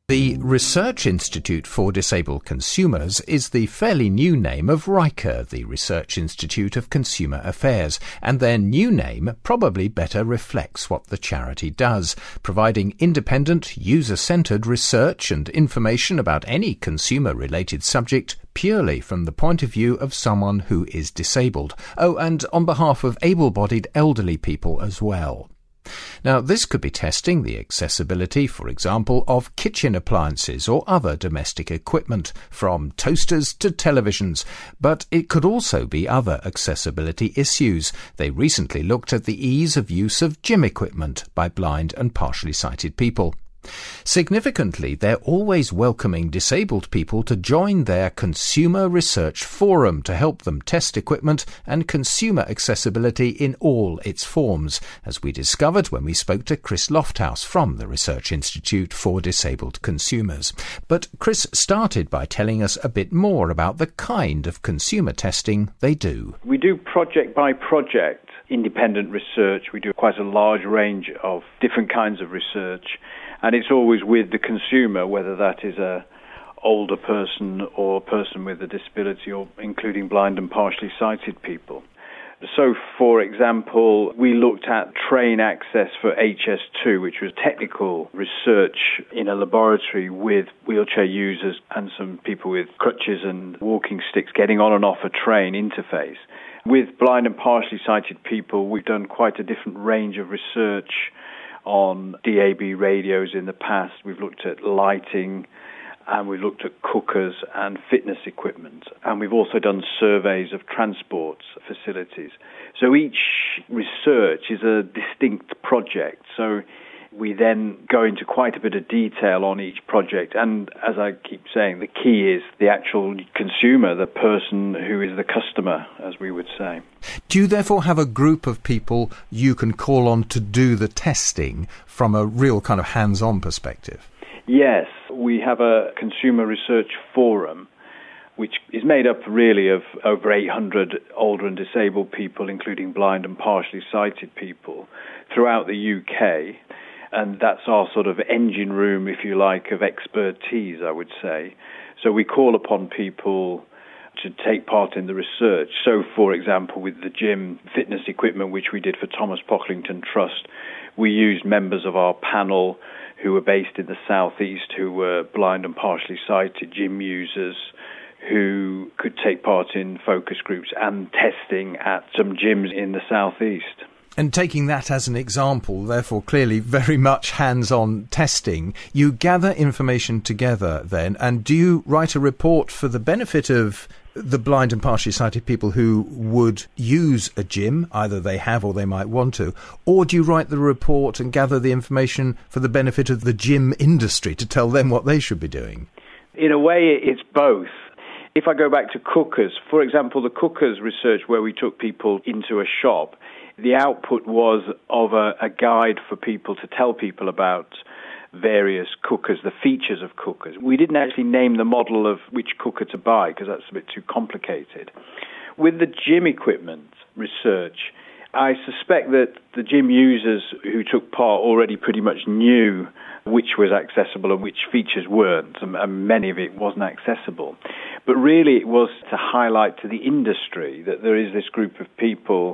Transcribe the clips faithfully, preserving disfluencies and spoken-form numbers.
The Research Institute for Disabled Consumers is the fairly new name of RICA, the Research Institute of Consumer Affairs, and their new name probably better reflects what the charity does, providing independent, user-centred research and information about any consumer-related subject purely from the point of view of someone who is disabled. Oh, and on behalf of able-bodied elderly people as well. Now, this could be testing the accessibility, for example, of kitchen appliances or other domestic equipment, from toasters to televisions, but it could also be other accessibility issues. They recently looked at the ease of use of gym equipment by blind and partially sighted people. Significantly, they're always welcoming disabled people to join their Consumer Research Forum to help them test equipment and consumer accessibility in all its forms, as we discovered when we spoke to Chris Lofthouse from the Research Institute for Disabled Consumers. But Chris started by telling us a bit more about the kind of consumer testing they do. We do project by project independent research. We do quite a large range of different kinds of research. And it's always with the consumer, whether that is a older person or a person with a disability, or including blind and partially sighted people. So, for example, we looked at train access for H S two, which was technical research in a laboratory with wheelchair users and some people with crutches and walking sticks getting on and off a train interface. With blind and partially sighted people, we've done quite a different range of research on D A B radios in the past. We've looked at lighting, and we've looked at cookers and fitness equipment. And we've also done surveys of transport facilities. So each research is a distinct project. So we then go into quite a bit of detail on each project. And as I keep saying, the key is the actual consumer, the person who is the customer, as we would say. Do you therefore have a group of people you can call on to do the testing from a real kind of hands-on perspective? Yes, we have a consumer research forum, which is made up really of over eight hundred older and disabled people, including blind and partially sighted people, throughout the U K. And that's our sort of engine room, if you like, of expertise, I would say. So we call upon people to take part in the research. So, for example, with the gym fitness equipment, which we did for Thomas Pocklington Trust, we used members of our panel who were based in the southeast, who were blind and partially sighted gym users, who could take part in focus groups and testing at some gyms in the southeast. And taking that as an example, therefore clearly very much hands-on testing, you gather information together then, and do you write a report for the benefit of the blind and partially sighted people who would use a gym, either they have or they might want to, or do you write the report and gather the information for the benefit of the gym industry to tell them what they should be doing? In a way, it's both. If I go back to cookers, for example, the cookers research where we took people into a shop, the output was of a, a guide for people to tell people about various cookers, the features of cookers. We didn't actually name the model of which cooker to buy because that's a bit too complicated. With the gym equipment research, I suspect that the gym users who took part already pretty much knew which was accessible and which features weren't, and many of it wasn't accessible. But really it was to highlight to the industry that there is this group of people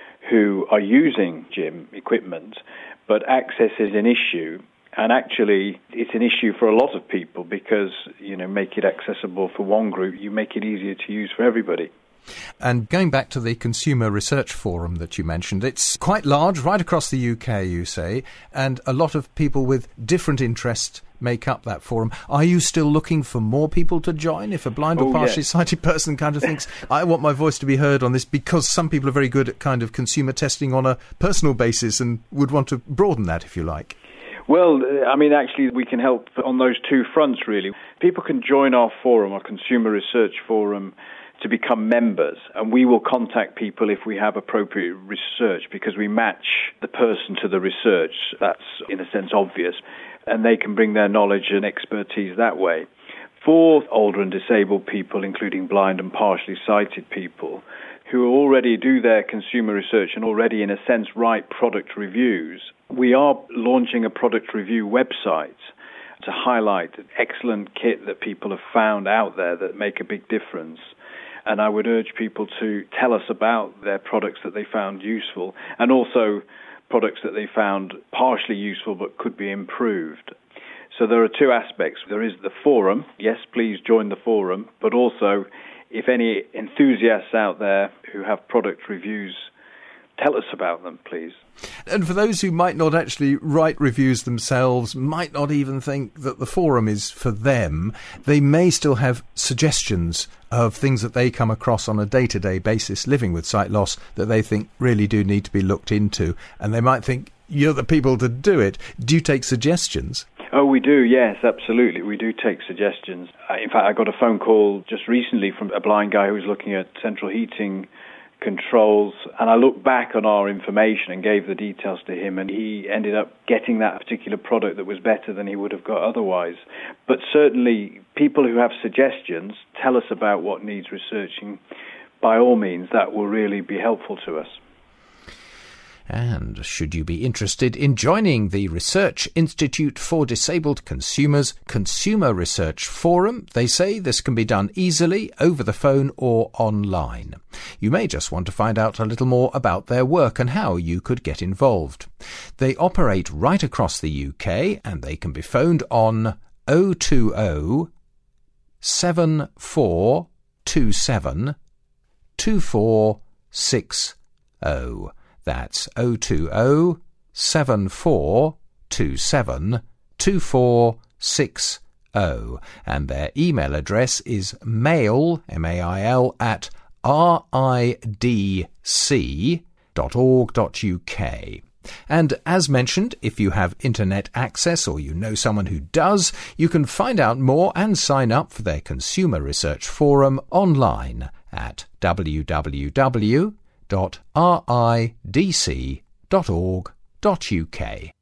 who are using gym equipment, but access is an issue. And actually, it's an issue for a lot of people because, you know, make it accessible for one group, you make it easier to use for everybody. And going back to the Consumer Research Forum that you mentioned, it's quite large, right across the U K, you say, and a lot of people with different interests make up that forum. Are you still looking for more people to join? If a blind or oh, partially yes. sighted person kind of thinks, I want my voice to be heard on this, because some people are very good at kind of consumer testing on a personal basis and would want to broaden that, if you like. Well, I mean, actually, we can help on those two fronts, really. People can join our forum, our Consumer Research Forum, to become members, and we will contact people if we have appropriate research, because we match the person to the research. That's, in a sense, obvious, and they can bring their knowledge and expertise that way. For older and disabled people, including blind and partially sighted people, who already do their consumer research and already, in a sense, write product reviews, we are launching a product review website, to highlight excellent kit that people have found out there that make a big difference. And I would urge people to tell us about their products that they found useful, and also products that they found partially useful but could be improved. So there are two aspects. There is the forum. Yes, please join the forum. But also, if any enthusiasts out there who have product reviews, tell us about them, please. And for those who might not actually write reviews themselves, might not even think that the forum is for them, they may still have suggestions of things that they come across on a day-to-day basis living with sight loss that they think really do need to be looked into. And they might think, you're the people to do it. Do you take suggestions? Oh, we do, yes, absolutely. We do take suggestions. In fact, I got a phone call just recently from a blind guy who was looking at central heating controls, and I looked back on our information and gave the details to him, and he ended up getting that particular product that was better than he would have got otherwise. But certainly, people who have suggestions, tell us about what needs researching. By all means, that will really be helpful to us. And should you be interested in joining the Research Institute for Disabled Consumers Consumer Research Forum, they say this can be done easily over the phone or online. You may just want to find out a little more about their work and how you could get involved. They operate right across the U K, and they can be phoned on oh two oh, seven four two seven, two four six oh. That's oh two oh, seven four two seven, two four six oh. And their email address is mail, M A I L, at r i d c dot org dot u k. And as mentioned, if you have internet access or you know someone who does, you can find out more and sign up for their Consumer Research Forum online at w w w dot r i d c dot org dot u k.